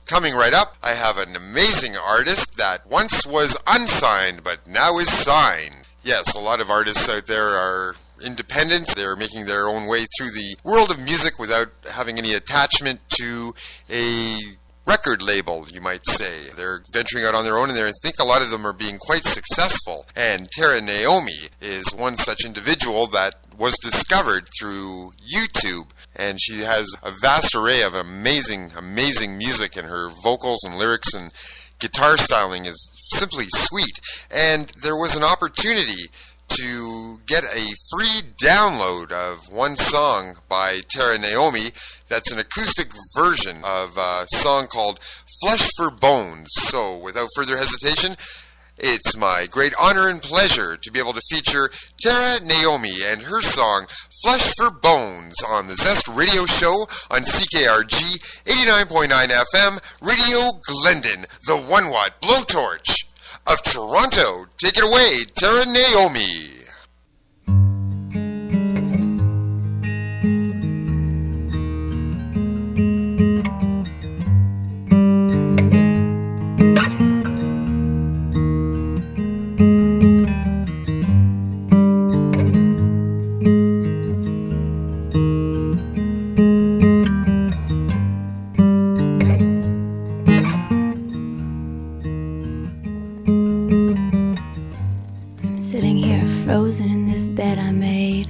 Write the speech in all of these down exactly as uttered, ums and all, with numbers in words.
Coming right up, I have an amazing artist that once was unsigned but now is signed. Yes, a lot of artists out there are independent. They're making their own way through the world of music without having any attachment to a record label, you might say. They're venturing out on their own, and I think a lot of them are being quite successful. And Tara Naomi is one such individual that was discovered through YouTube, and she has a vast array of amazing, amazing music, and her vocals and lyrics and guitar styling is simply sweet. And there was an opportunity to get a free download of one song by Tara Naomi that's an acoustic version of a song called Flesh for Bones. So without further hesitation, it's my great honor and pleasure to be able to feature Tara Naomi and her song Flesh for Bones on the Zest Radio Show on C K R G eighty-nine point nine F M, Radio Glendon, the one watt blowtorch of Toronto. Take it away, Tara Naomi. Frozen in this bed I made,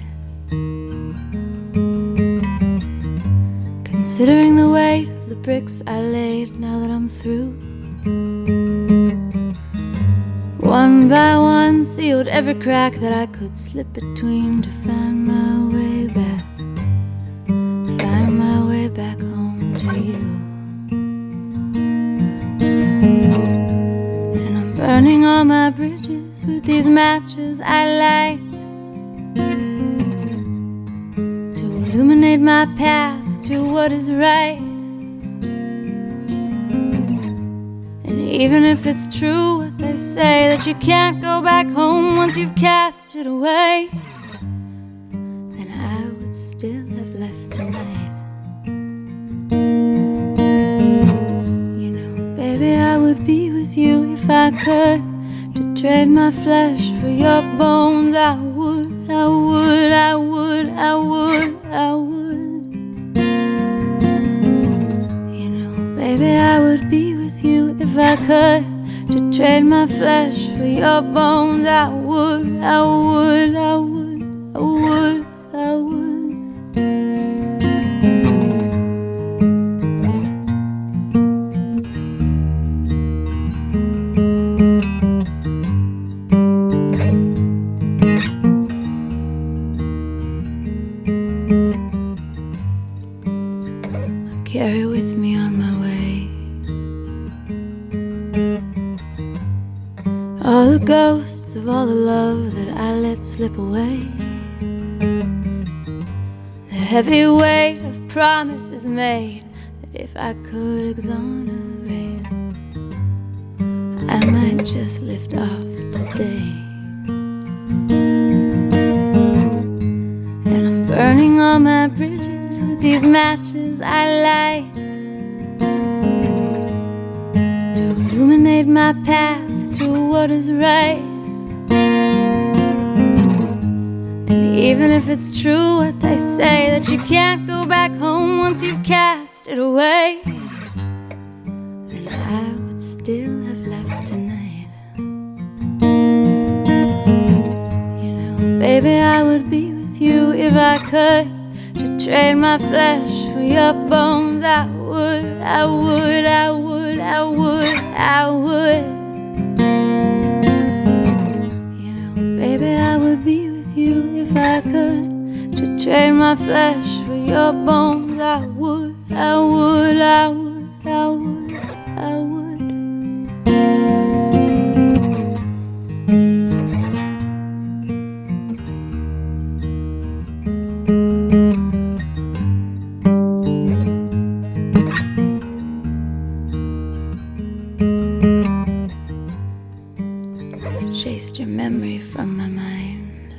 considering the weight of the bricks I laid. Now that I'm through, one by one sealed every crack that I could slip between to find my way back, find my way back home to you. And I'm burning all my bridges with these matches I light to illuminate my path to what is right. And even if it's true what they say, that you can't go back home once you've cast it away, then I would still have left tonight. You know, baby, I would be with you if I could. To trade my flesh for your bones, I would, I would, I would, I would, I would. You know, baby, I would be with you if I could. To trade my flesh for your bones, I would, I would, I would, I would, I would. Carry with me on my way all the ghosts of all the love that I let slip away, the heavy weight of promises made that if I could exonerate, I might just lift off today. And I'm burning all my bridges with these matches I light to illuminate my path to what is right. And even if it's true what they say, that you can't go back home once you've cast it away, then I would still have left tonight. You know, baby, I would be with you if I could. To trade my flesh for your bones, I would, I would, I would, I would, I would. You know, baby, I would be with you if I could. To trade my flesh for your bones, I would, I would, I would, I would, I would. Chased your memory from my mind,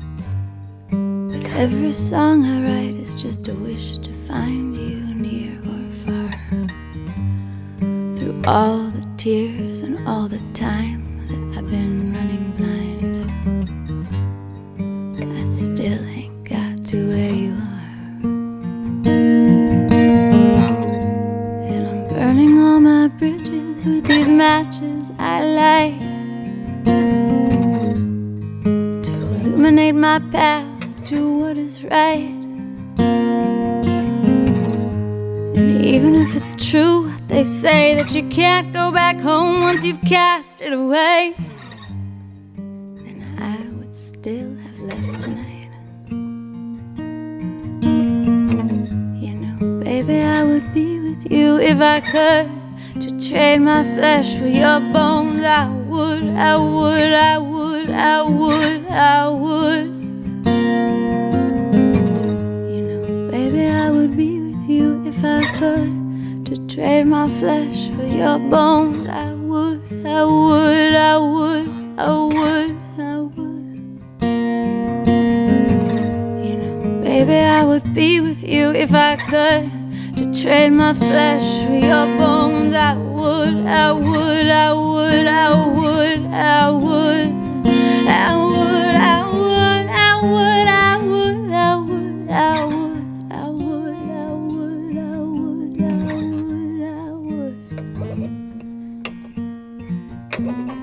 but every song I write is just a wish to find you near all the tears and all the time that I've been running blind, I still ain't got to where you are. And I'm burning all my bridges with these matches I light to illuminate my path to what is right. And even if it's true, they say that you can't go back home once you've cast it away, then I would still have left tonight. You know, baby, I would be with you if I could. To trade my flesh for your bones, I would, I would, I would, I would, I would. You know, baby, I would be with you if I could. To trade my flesh for your bones, I would, I would, I would, I would, I would. You know, baby, I would be with you if I could. To trade my flesh for your bones, I would, I would, I would, I would, I would, I would, I would, I would, I would, I would, I would, I would, I would, I would, I would, I would.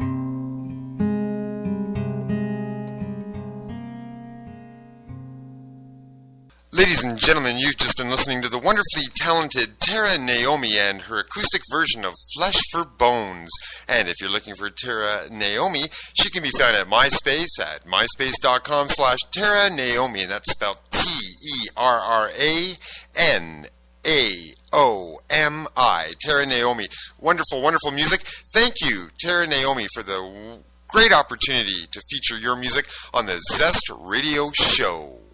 Ladies and gentlemen, you've just been listening to the wonderfully talented Tara Naomi and her acoustic version of Flesh for Bones. And if you're looking for Tara Naomi, she can be found at MySpace at myspace.com slash Tara Naomi, and that's spelled T E R R A N A O M I, Tara Naomi. Wonderful, wonderful music. Thank you, Tara Naomi, for the great opportunity to feature your music on the Zest Radio Show.